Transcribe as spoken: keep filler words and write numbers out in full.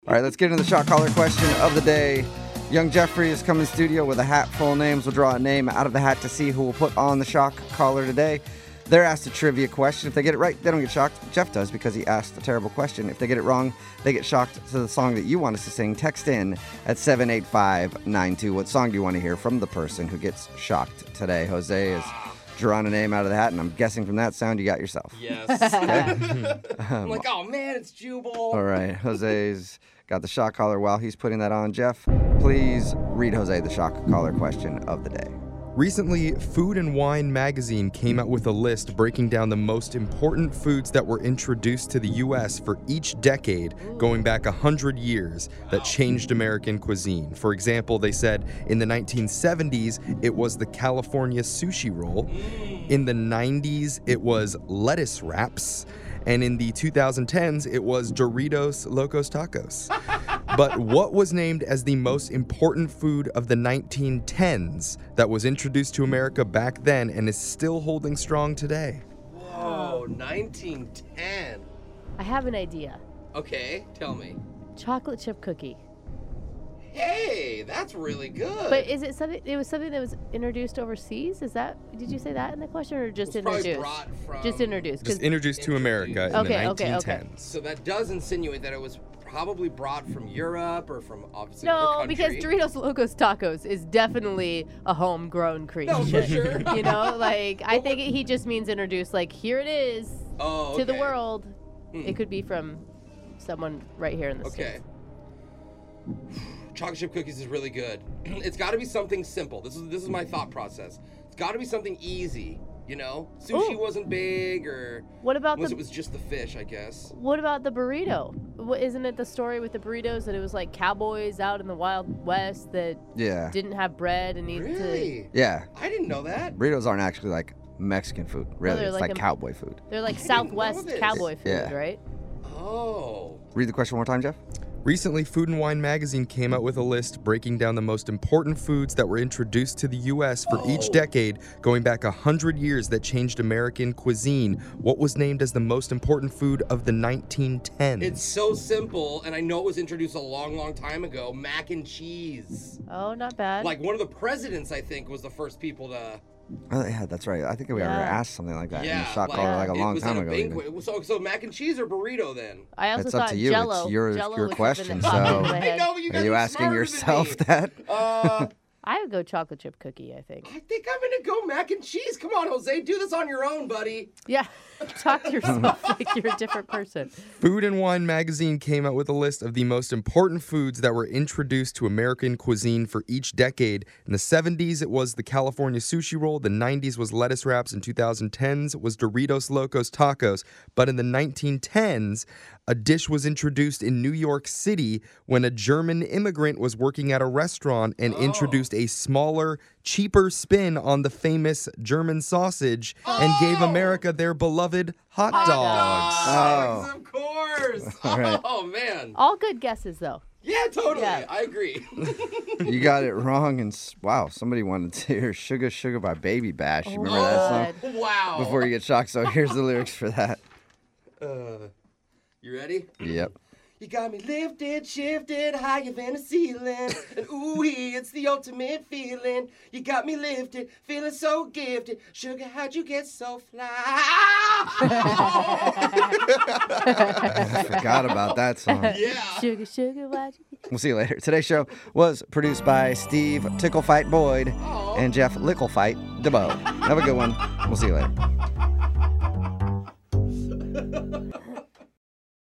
All right, let's get into the shot caller question of the day. Young Jeffrey is coming to studio with a hat full of names. We'll draw a name out of the hat to see who will put on the shock collar today. They're asked a trivia question. If they get it right, they don't get shocked. Jeff does because he asked a terrible question. If they get it wrong, they get shocked to the song that you want us to sing. Text in at seven eight five nine two. What song do you want to hear from the person who gets shocked today? Jose is drawing a name out of the hat, and I'm guessing from that sound you got yourself. Yes. Okay? I'm like, oh man, it's Jubal. All right, Jose's got the shock collar. While he's putting that on, Jeff, please read Jose the shock collar question of the day. Recently, Food and Wine magazine came out with a list breaking down the most important foods that were introduced to the U S for each decade, going back one hundred years, that changed American cuisine. For example, they said in the nineteen seventies, it was the California sushi roll. In the nineties, it was lettuce wraps. And in the two thousand tens, it was Doritos Locos Tacos. But what was named as the most important food of the nineteen tens that was introduced to America back then and is still holding strong today? Whoa, nineteen ten. I have an idea. Okay, tell me. Chocolate chip cookie. Hey, that's really good. But is it something? It was something that was introduced overseas. Is that? Did you say that in the question, or just It was probably introduced? brought from- Just introduced. 'cause- Just introduced to America in Okay, the okay, nineteen okay. tens. So that does insinuate that it was probably brought from Europe or from obviously no, another because country. Doritos Locos Tacos is definitely a homegrown creation. No, for sure. You know, like I think he just means introduced. Like here it is Oh, to the okay. world. Hmm. It could be from someone right here in the Okay. States. Chocolate chip cookies is really good. It's got to be something simple. This is this is my thought process. It's got to be something easy. You know, sushi Ooh. wasn't big, or What about unless the? it was just the fish, I guess. What about the burrito? What, isn't it the story with the burritos that it was like cowboys out in the Wild West that Yeah. didn't have bread and needed to? Really? Yeah. I didn't know that. Burritos aren't actually like Mexican food, really. they're it's like like, a- cowboy food. They're like I didn't know Southwest this. cowboy food, Yeah. right? Oh. Read the question one more time, Jeff. Recently, Food and Wine magazine came out with a list breaking down the most important foods that were introduced to the U S for each Oh. decade, going back one hundred years, that changed American cuisine. What was named as the most important food of the nineteen tens? It's so simple, and I know it was introduced a long, long time ago. Mac and cheese. Oh, not bad. Like one of the presidents, I think, was the first people to. Oh, yeah, that's right. I think we Yeah. ever asked something like that in Yeah, the shot like, caller like a it long was time at a ago. even. banquet. So, so mac and cheese or burrito then? I also It's thought up to you. Jello. It's your Jello your was question. something that popped into So, my I head. know, but you guys are you are asking smarter than yourself me. that? Uh, I would go chocolate chip cookie. I think. I think I'm gonna go mac and cheese. Come on, Jose, do this on your own, buddy. Yeah. Talk to yourself like you're a different person. Food and Wine magazine came out with a list of the most important foods that were introduced to American cuisine for each decade. In the seventies, it was the California sushi roll. The nineties was lettuce wraps. In two thousand tens, it was Doritos Locos Tacos. But in the nineteen tens, a dish was introduced in New York City when a German immigrant was working at a restaurant and Oh. introduced a smaller, cheaper spin on the famous German sausage and gave Oh. America their beloved hot dogs. Dogs, Oh. of course. All right. Oh man. All good guesses though. Yeah, totally. Yeah. I agree. You got it wrong, and s- wow, somebody wanted to hear "Sugar Sugar" by Baby Bash. You remember that song? God. Wow. Before you get shocked, so here's the lyrics for that. Uh, you ready? Yep. You got me lifted, shifted, higher than a ceiling. And ooh, it's the ultimate feeling. You got me lifted, feeling so gifted. Sugar, how'd you get so fly? I forgot about that song. Yeah. Sugar, sugar, why'd you? We'll see you later. Today's show was produced by Steve Ticklefight Boyd and Jeff Licklefight DeBoe. Have a good one. We'll see you later.